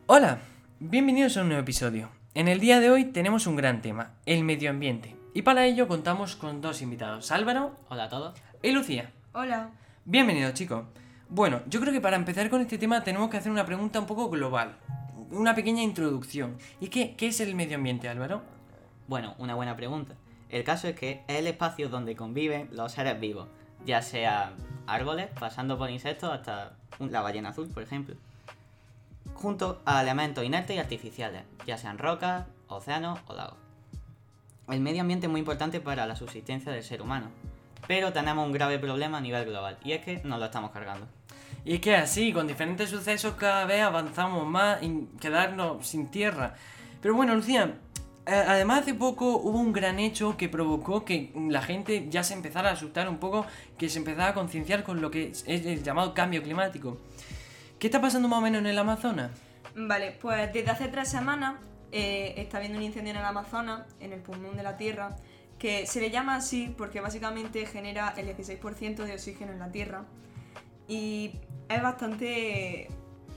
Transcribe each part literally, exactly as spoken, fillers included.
Hola, bienvenidos a un nuevo episodio. En el día de hoy tenemos un gran tema, el medio ambiente. Y para ello contamos con dos invitados, Álvaro. Hola a todos. Y Lucía. Hola. Bienvenidos, chicos. Bueno, yo creo que para empezar con este tema tenemos que hacer una pregunta un poco global. Una pequeña introducción. ¿Y qué, qué es el medio ambiente, Álvaro? Bueno, una buena pregunta. El caso es que es el espacio donde conviven los seres vivos, ya sea árboles, pasando por insectos hasta la ballena azul, por ejemplo, junto a elementos inertes y artificiales, ya sean rocas, océanos o lagos. El medio ambiente es muy importante para la subsistencia del ser humano, pero tenemos un grave problema a nivel global, y es que nos lo estamos cargando. Y es que así, con diferentes sucesos cada vez avanzamos más en quedarnos sin tierra. Pero bueno, Lucía, además hace poco hubo un gran hecho que provocó que la gente ya se empezara a asustar un poco, que se empezara a concienciar con lo que es el llamado cambio climático. ¿Qué está pasando más o menos en el Amazonas? Vale, pues desde hace tres semanas eh, está habiendo un incendio en el Amazonas, en el pulmón de la Tierra, que se le llama así porque básicamente genera el dieciséis por ciento de oxígeno en la Tierra y es bastante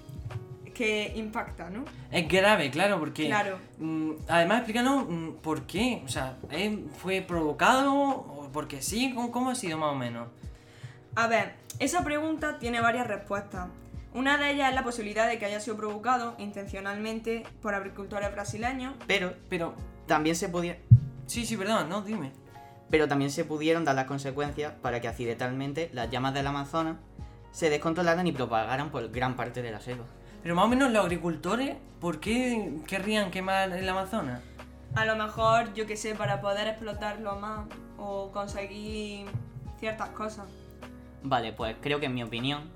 que impacta, ¿no? Es grave, claro, porque... Claro. Mmm, además, explícanos mmm, por qué, o sea, ¿eh, ¿fue provocado o porque sí? ¿Cómo, ¿Cómo ha sido más o menos? A ver, esa pregunta tiene varias respuestas. Una de ellas es la posibilidad de que haya sido provocado intencionalmente por agricultores brasileños. Pero, Pero... también se podía... Sí, sí, perdón, no, dime. Pero también se pudieron dar las consecuencias para que accidentalmente las llamas del Amazonas se descontrolaran y propagaran por gran parte de la selva. Pero más o menos los agricultores, ¿por qué querrían quemar el Amazonas? A lo mejor, yo que sé, para poder explotarlo más o conseguir ciertas cosas. Vale, pues creo que en mi opinión,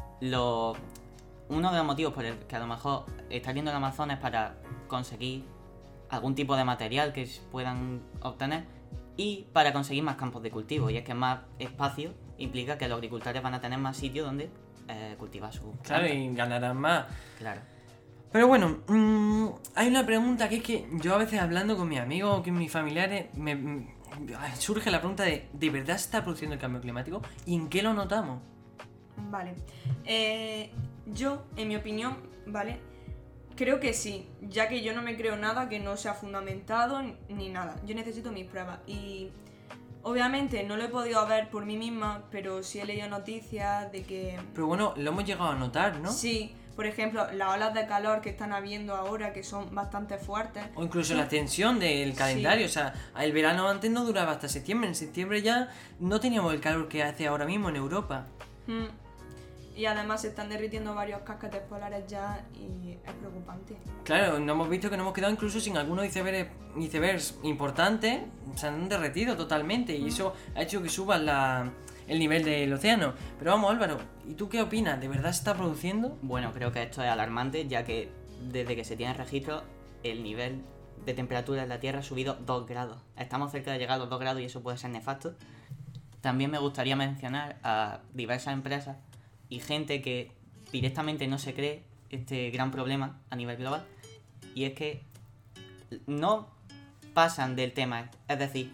lo... uno de los motivos por el que a lo mejor está yendo el Amazonas es para conseguir algún tipo de material que puedan obtener y para conseguir más campos de cultivo. Y es que más espacio implica que los agricultores van a tener más sitio donde eh, cultivar su Claro, planta. y ganarán más. Claro. Pero bueno, mmm, hay una pregunta que es que yo a veces hablando con mis amigos o con mis familiares me, me surge la pregunta de ¿de verdad se está produciendo el cambio climático? ¿Y en qué lo notamos? Vale. Eh, yo, en mi opinión, ¿vale? Creo que sí, ya que yo no me creo nada que no sea fundamentado ni nada. Yo necesito mis pruebas y obviamente no lo he podido ver por mí misma, pero sí he leído noticias de que... Pero bueno, lo hemos llegado a notar, ¿no? Sí, por ejemplo, las olas de calor que están habiendo ahora, que son bastante fuertes. O incluso la extensión del calendario, sí. O sea, el verano antes no duraba hasta septiembre, en septiembre ya no teníamos el calor que hace ahora mismo en Europa. Mm. Y además se están derritiendo varios casquetes polares ya y es preocupante. Claro, no hemos visto que nos hemos quedado incluso sin algunos icebergs, icebergs importantes, se han derretido totalmente y eso ha hecho que suba la, el nivel del océano. Pero vamos, Álvaro, ¿y tú qué opinas? ¿De verdad se está produciendo? Bueno, creo que esto es alarmante, ya que desde que se tiene registro el nivel de temperatura en la Tierra ha subido dos grados. Estamos cerca de llegar a los dos grados y eso puede ser nefasto. También me gustaría mencionar a diversas empresas y gente que directamente no se cree este gran problema a nivel global, y es que no pasan del tema, es decir,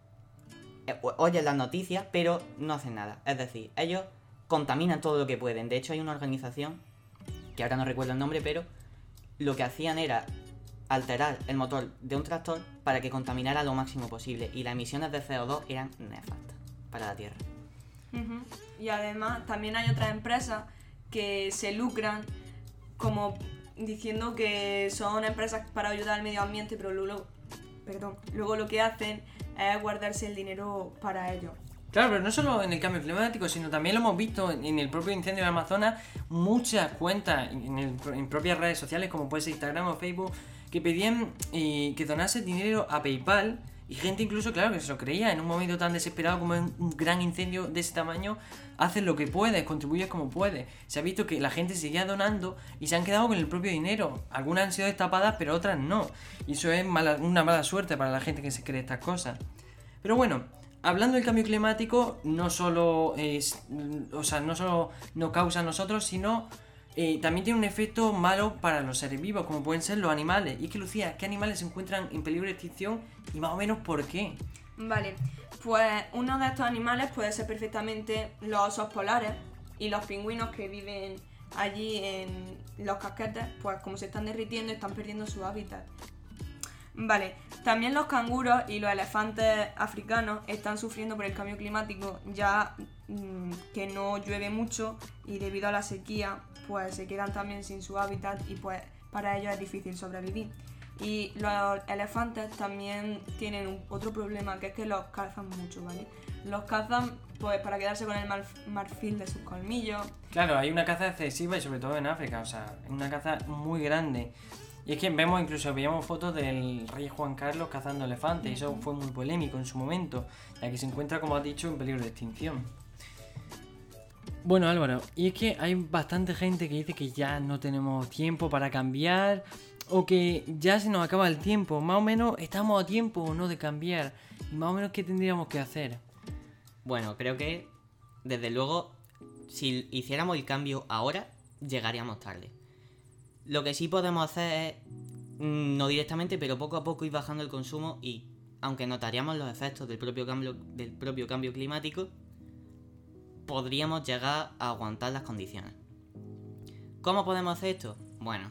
oyen las noticias pero no hacen nada, es decir, ellos contaminan todo lo que pueden. De hecho hay una organización, que ahora no recuerdo el nombre, pero lo que hacían era alterar el motor de un tractor para que contaminara lo máximo posible, y las emisiones de C O dos eran nefastas para la Tierra. Uh-huh. Y además también hay otras empresas que se lucran como diciendo que son empresas para ayudar al medio ambiente, pero luego, perdón, luego lo que hacen es guardarse el dinero para ellos. Claro, pero no solo en el cambio climático, sino también lo hemos visto en el propio incendio del Amazonas, muchas cuentas en, el, en propias redes sociales como puede ser Instagram o Facebook que pedían eh, que donase dinero a PayPal. Y gente incluso, claro, que se lo creía, en un momento tan desesperado como en un gran incendio de ese tamaño, haces lo que puedes, contribuyes como puedes. Se ha visto que la gente seguía donando y se han quedado con el propio dinero. Algunas han sido destapadas, pero otras no. Y eso es mala, una mala suerte para la gente que se cree estas cosas. Pero bueno, hablando del cambio climático, no solo es, o sea, no solo nos causa a nosotros, sino... Eh, también tiene un efecto malo para los seres vivos, como pueden ser los animales. Y es que, Lucía, ¿qué animales se encuentran en peligro de extinción y más o menos por qué? Vale, pues uno de estos animales puede ser perfectamente los osos polares y los pingüinos que viven allí en los casquetes, pues como se están derritiendo, están perdiendo su hábitat. Vale, también los canguros y los elefantes africanos están sufriendo por el cambio climático, ya mmm, que no llueve mucho y debido a la sequía, pues se quedan también sin su hábitat y pues para ellos es difícil sobrevivir. Y los elefantes también tienen un, otro problema, que es que los cazan mucho, ¿vale? Los cazan pues para quedarse con el marf- marfil de sus colmillos. Claro, hay una caza excesiva y sobre todo en África, o sea, una caza muy grande. Y es que vemos, incluso veíamos fotos del rey Juan Carlos cazando elefantes, y eso fue muy polémico en su momento, ya que se encuentra, como has dicho, en peligro de extinción. Bueno, Álvaro, y es que hay bastante gente que dice que ya no tenemos tiempo para cambiar, o que ya se nos acaba el tiempo. Más o menos estamos a tiempo o no de cambiar, y más o menos qué tendríamos que hacer. Bueno, creo que, desde luego, si hiciéramos el cambio ahora, llegaríamos tarde. Lo que sí podemos hacer es, no directamente, pero poco a poco ir bajando el consumo y, aunque notaríamos los efectos del propio cambio, del propio cambio climático, podríamos llegar a aguantar las condiciones. ¿Cómo podemos hacer esto? Bueno,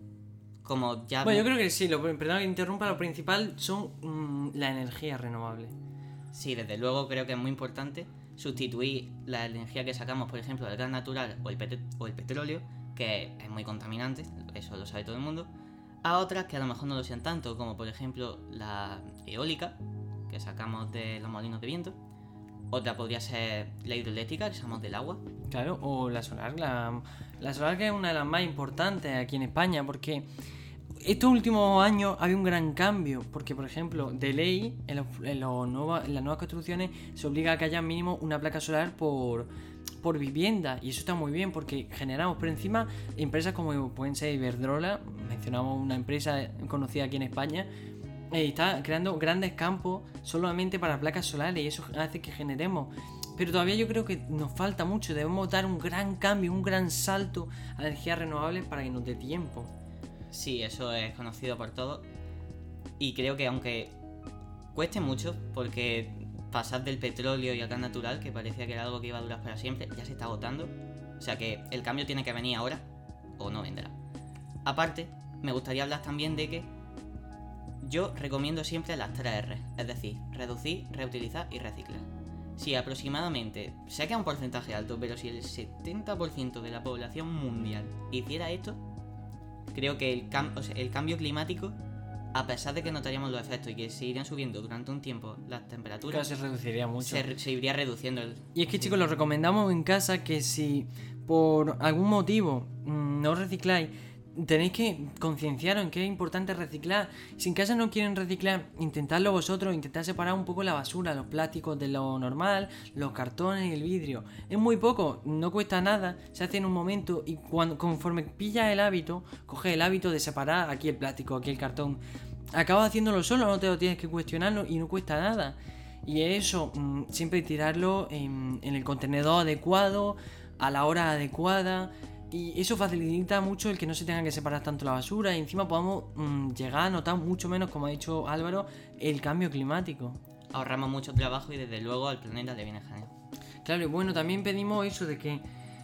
como ya... Bueno, yo creo que sí, lo, perdón que interrumpa, lo principal son mmm, la energía renovable. Sí, desde luego creo que es muy importante sustituir la energía que sacamos, por ejemplo, del gas natural o el, pet- o el petróleo, que es muy contaminante, eso lo sabe todo el mundo, a otras que a lo mejor no lo sean tanto, como por ejemplo la eólica, que sacamos de los molinos de viento. Otra podría ser la hidroeléctrica, que sacamos del agua. Claro, o la solar, la, la solar que es una de las más importantes aquí en España, porque estos últimos años había un gran cambio, porque por ejemplo, de ley, en, los, en, los nueva, en las nuevas construcciones se obliga a que haya mínimo una placa solar por... por vivienda, y eso está muy bien porque generamos, pero encima empresas como pueden ser Iberdrola, mencionamos una empresa conocida aquí en España, eh, está creando grandes campos solamente para placas solares, y eso hace que generemos, pero todavía yo creo que nos falta mucho, debemos dar un gran cambio, un gran salto a energías renovables para que nos dé tiempo. Sí, eso es conocido por todos, y creo que aunque cueste mucho, porque pasar del petróleo y al gas natural, que parecía que era algo que iba a durar para siempre, ya se está agotando. O sea que el cambio tiene que venir ahora o no vendrá. Aparte, me gustaría hablar también de que yo recomiendo siempre las tres R, es decir, reducir, reutilizar y reciclar. Si aproximadamente, sé que es un porcentaje alto, pero si el setenta por ciento de la población mundial hiciera esto, creo que el, cam- o sea, el cambio climático, a pesar de que notaríamos los efectos y que se irían subiendo durante un tiempo las temperaturas, Claro, se reduciría mucho. Se, se iría reduciendo el... Y es que, chicos, lo recomendamos en casa que si por algún motivo mmm, no recicláis, tenéis que concienciaros en que es importante reciclar. Si en casa no quieren reciclar, intentadlo vosotros, intentad separar un poco la basura, los plásticos de lo normal, los cartones y el vidrio. Es muy poco, no cuesta nada, se hace en un momento, y cuando conforme pillas el hábito, coges el hábito de separar aquí el plástico, aquí el cartón, acabas haciéndolo solo, no te lo tienes que cuestionarlo y no cuesta nada. Y eso, mmm, siempre tirarlo en, en el contenedor adecuado, a la hora adecuada. Y eso facilita mucho el que no se tenga que separar tanto la basura, y encima podamos mmm, llegar a notar mucho menos, como ha dicho Álvaro, el cambio climático. Ahorramos mucho trabajo y desde luego al planeta le viene genial. Claro, y bueno, también pedimos eso de que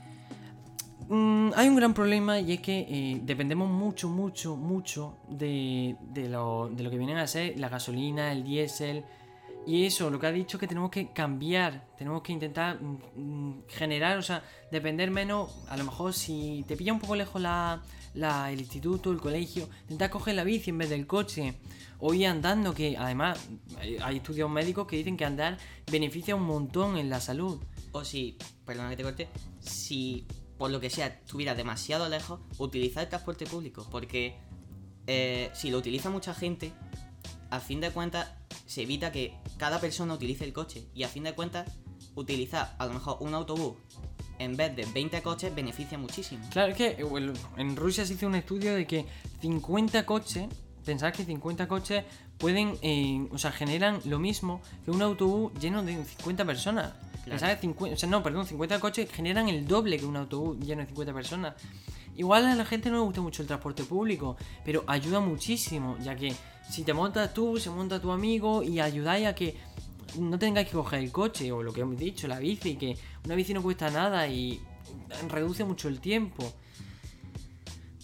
mmm, hay un gran problema, y es que eh, dependemos mucho, mucho, mucho de, de, lo, de lo que vienen a ser la gasolina, el diésel. Y eso, lo que ha dicho, que tenemos que cambiar, tenemos que intentar mm, generar, o sea, depender menos. A lo mejor si te pilla un poco lejos la, la, el instituto, el colegio, intenta coger la bici en vez del coche, o ir andando, que además hay, hay estudios médicos que dicen que andar beneficia un montón en la salud. O si, perdona que te corte, si por lo que sea estuviera demasiado lejos, utilizar el transporte público, porque eh, si lo utiliza mucha gente, a fin de cuentas se evita que cada persona utilice el coche, y a fin de cuentas utilizar a lo mejor un autobús en vez de veinte coches beneficia muchísimo. Claro, es que bueno, en Rusia se hizo un estudio de que cincuenta coches, pensad que cincuenta coches pueden, eh, o sea, generan lo mismo que un autobús lleno de cincuenta personas. Claro. Pensad que cincuenta, o sea, no, perdón, cincuenta coches generan el doble que un autobús lleno de cincuenta personas. Igual a la gente no le gusta mucho el transporte público, pero ayuda muchísimo, ya que si te montas tú, se monta tu amigo, y ayudáis a que no tengáis que coger el coche, o lo que hemos dicho, la bici, que una bici no cuesta nada y reduce mucho el tiempo.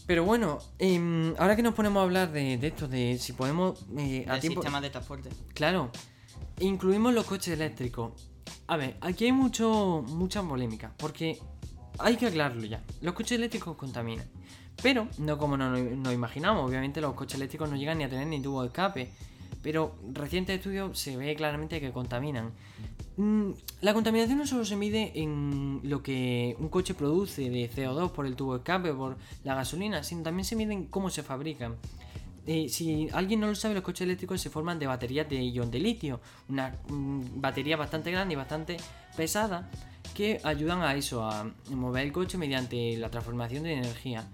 Pero bueno, eh, ahora que nos ponemos a hablar de, de esto, de si podemos... Eh, a El tiempo... sistema de transporte. Claro, incluimos los coches eléctricos. A ver, aquí hay mucho mucha polémica, porque hay que aclararlo ya. Los coches eléctricos contaminan, pero no como nos, nos imaginamos. Obviamente los coches eléctricos no llegan ni a tener ni tubo de escape, pero recientes estudios se ve claramente que contaminan. Mm, la contaminación no solo se mide en lo que un coche produce de C O dos por el tubo de escape o por la gasolina, sino también se mide en cómo se fabrican. Eh, si alguien no lo sabe, los coches eléctricos se forman de baterías de ion de litio, una mm, batería bastante grande y bastante pesada que ayudan a eso, a mover el coche mediante la transformación de energía.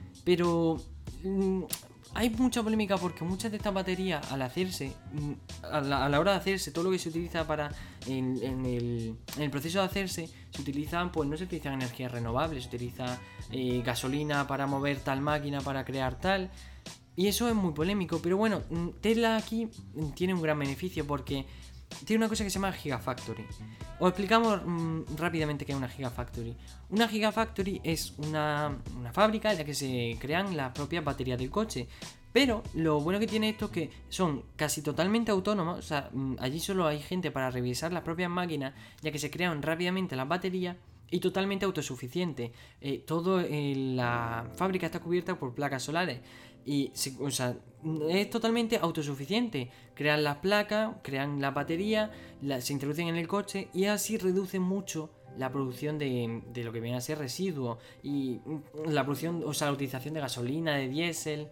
Pero mm, hay mucha polémica porque muchas de estas baterías, al hacerse, mm, a, la, a la hora de hacerse, todo lo que se utiliza para en, en, el, en el proceso de hacerse, se utilizan, pues no se utilizan energías renovables, se utiliza eh, gasolina para mover tal máquina, para crear tal. Y eso es muy polémico, pero bueno, Tesla aquí tiene un gran beneficio porque tiene una cosa que se llama Gigafactory. Os explicamos mmm, rápidamente qué es una Gigafactory. Una Gigafactory es una, una fábrica en la que se crean las propias baterías del coche. Pero lo bueno que tiene esto es que son casi totalmente autónomos. O sea, mmm, allí solo hay gente para revisar las propias máquinas, ya que se crean rápidamente las baterías. Y totalmente autosuficiente. Eh, todo eh, la fábrica está cubierta por placas solares. Y o sea, es totalmente autosuficiente. Crean las placas, crean la batería, la, se introducen en el coche y así reducen mucho la producción de, de lo que viene a ser residuos. Y la producción, o sea, la utilización de gasolina, de diésel.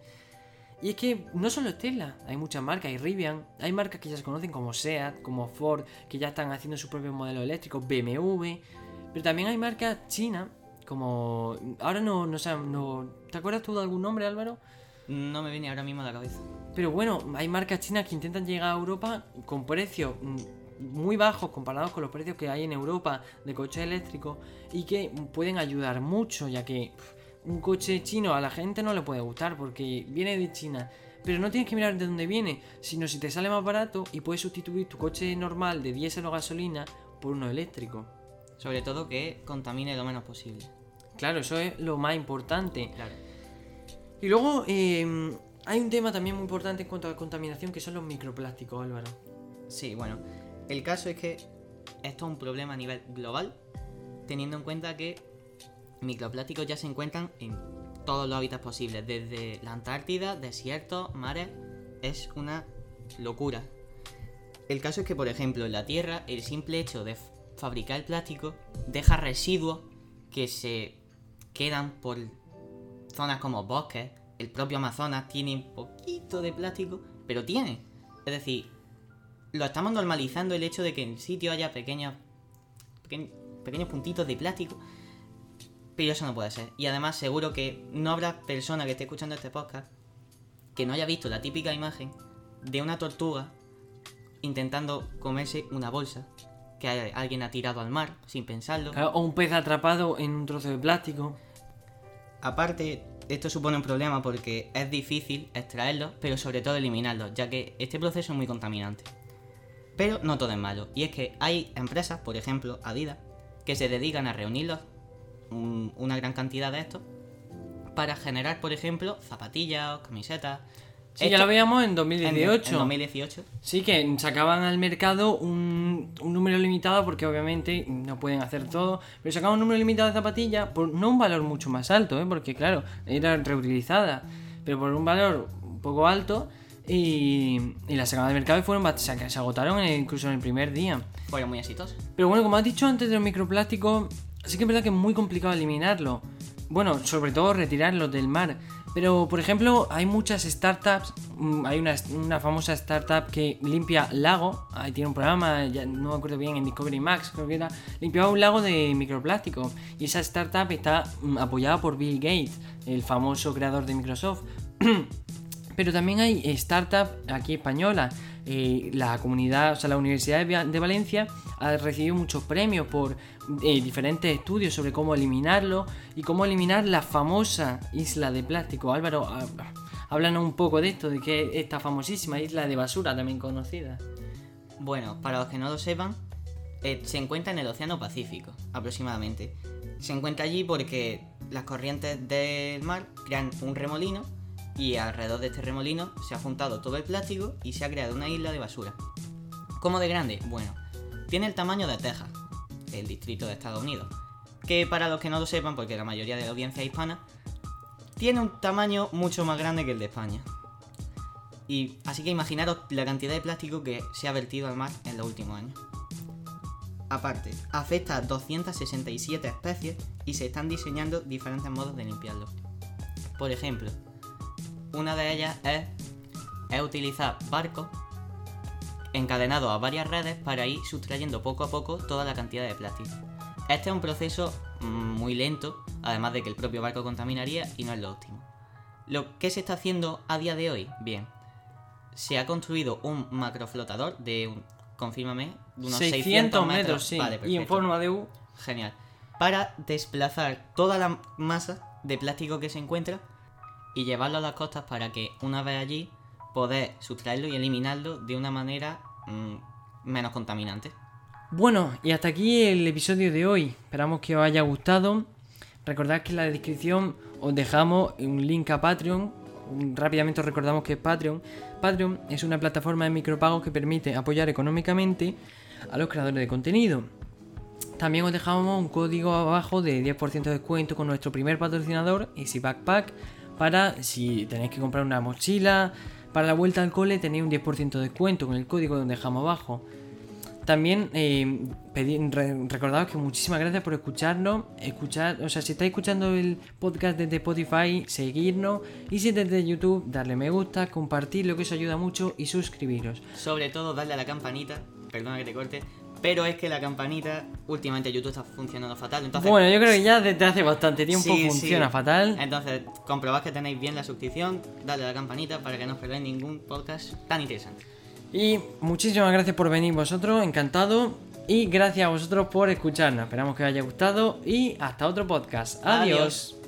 Y es que no solo es Tesla, hay muchas marcas, hay Rivian, hay marcas que ya se conocen como SEAT, como Ford, que ya están haciendo sus propios modelos eléctricos, B M W. Pero también hay marcas chinas, como... Ahora no, no sé, no... ¿Te acuerdas tú de algún nombre, Álvaro? No me viene ahora mismo a la cabeza. Pero bueno, hay marcas chinas que intentan llegar a Europa con precios muy bajos comparados con los precios que hay en Europa de coches eléctricos y que pueden ayudar mucho, ya que un coche chino a la gente no le puede gustar porque viene de China. Pero no tienes que mirar de dónde viene, sino si te sale más barato y puedes sustituir tu coche normal de diésel o gasolina por uno eléctrico. Sobre todo que contamine lo menos posible. Claro, eso es lo más importante. Claro. Y luego eh, hay un tema también muy importante en cuanto a la contaminación, que son los microplásticos, Álvaro. Sí, bueno, el caso es que esto es un problema a nivel global, teniendo en cuenta que microplásticos ya se encuentran en todos los hábitats posibles, desde la Antártida, desiertos, mares. Es una locura. El caso es que, por ejemplo, en la Tierra, el simple hecho de fabricar el plástico deja residuos que se quedan por zonas como bosques. El propio Amazonas tiene un poquito de plástico, pero tiene. Es decir, lo estamos normalizando el hecho de que en el sitio haya pequeños peque, pequeños puntitos de plástico, pero eso no puede ser. Y además seguro que no habrá persona que esté escuchando este podcast que no haya visto la típica imagen de una tortuga intentando comerse una bolsa que alguien ha tirado al mar sin pensarlo. Claro, o un pez atrapado en un trozo de plástico. Aparte, esto supone un problema porque es difícil extraerlos, pero sobre todo eliminarlos, ya que este proceso es muy contaminante. Pero no todo es malo, y es que hay empresas, por ejemplo Adidas, que se dedican a reunirlos, un, una gran cantidad de estos, para generar, por ejemplo, zapatillas, camisetas. Sí, Esto, ya lo veíamos en dos mil dieciocho. En, en dos mil dieciocho. Sí, que sacaban al mercado un, un número limitado, porque obviamente no pueden hacer todo, pero sacaban un número limitado de zapatillas por no un valor mucho más alto, ¿eh? Porque claro, era reutilizada, pero por un valor un poco alto, y, y las sacaban del mercado y fueron se, se agotaron en, incluso en el primer día. Fueron muy exitosos. Pero bueno, como has dicho antes de los microplásticos, sí que es verdad que es muy complicado eliminarlo. Bueno, sobre todo retirarlos del mar. Pero, por ejemplo, hay muchas startups. Hay una, una famosa startup que limpia lagos. Ahí tiene un programa, ya no me acuerdo bien, en Discovery Max, creo que era. Limpiaba un lago de microplástico. Y esa startup está apoyada por Bill Gates, el famoso creador de Microsoft. Pero también hay startups aquí españolas. Eh, la comunidad, o sea, la Universidad de Valencia ha recibido muchos premios por eh, diferentes estudios sobre cómo eliminarlo y cómo eliminar la famosa isla de plástico. Álvaro, háblanos un poco de esto, de que es esta famosísima isla de basura también conocida. Bueno, para los que no lo sepan, eh, se encuentra en el Océano Pacífico, aproximadamente. Se encuentra allí porque las corrientes del mar crean un remolino y alrededor de este remolino se ha juntado todo el plástico y se ha creado una isla de basura. ¿Cómo de grande? Bueno, tiene el tamaño de Texas, el distrito de Estados Unidos, que para los que no lo sepan, porque la mayoría de la audiencia es hispana, tiene un tamaño mucho más grande que el de España. Y así que imaginaros la cantidad de plástico que se ha vertido al mar en los últimos años. Aparte, afecta a doscientas sesenta y siete especies y se están diseñando diferentes modos de limpiarlo. Por ejemplo, una de ellas es, es utilizar barcos encadenados a varias redes para ir sustrayendo poco a poco toda la cantidad de plástico. Este es un proceso muy lento, además de que el propio barco contaminaría y no es lo óptimo. ¿Lo que se está haciendo a día de hoy? Bien, se ha construido un macroflotador de, un, confírmame, de unos seiscientos metros, sí, vale, y en forma de U. Genial. Para desplazar toda la masa de plástico que se encuentra y llevarlo a las costas para que una vez allí poder sustraerlo y eliminarlo de una manera mmm, menos contaminante. Bueno, y hasta aquí el episodio de hoy. Esperamos que os haya gustado. Recordad que en la descripción os dejamos un link a Patreon. Rápidamente os recordamos que es Patreon. Patreon es una plataforma de micropagos que permite apoyar económicamente a los creadores de contenido. También os dejamos un código abajo de diez por ciento de descuento con nuestro primer patrocinador, Easy Backpack, para si tenéis que comprar una mochila para la vuelta al cole, tenéis un diez por ciento de descuento con el código que os dejamos abajo. También eh, pedí, re, recordaos que muchísimas gracias por escucharnos, escuchar, o sea, si estáis escuchando el podcast desde Spotify, seguirnos, y si desde YouTube, darle me gusta, compartirlo, que eso ayuda mucho, y suscribiros. Sobre todo darle a la campanita, perdona que te corte, pero es que la campanita, últimamente YouTube está funcionando fatal, entonces... Bueno, yo creo que ya desde hace bastante tiempo sí, funciona sí. fatal. Entonces, comprobad que tenéis bien la suscripción, dadle a la campanita para que no os perdáis ningún podcast tan interesante. Y muchísimas gracias por venir vosotros, encantado. Y gracias a vosotros por escucharnos. Esperamos que os haya gustado y hasta otro podcast. Adiós. Adiós.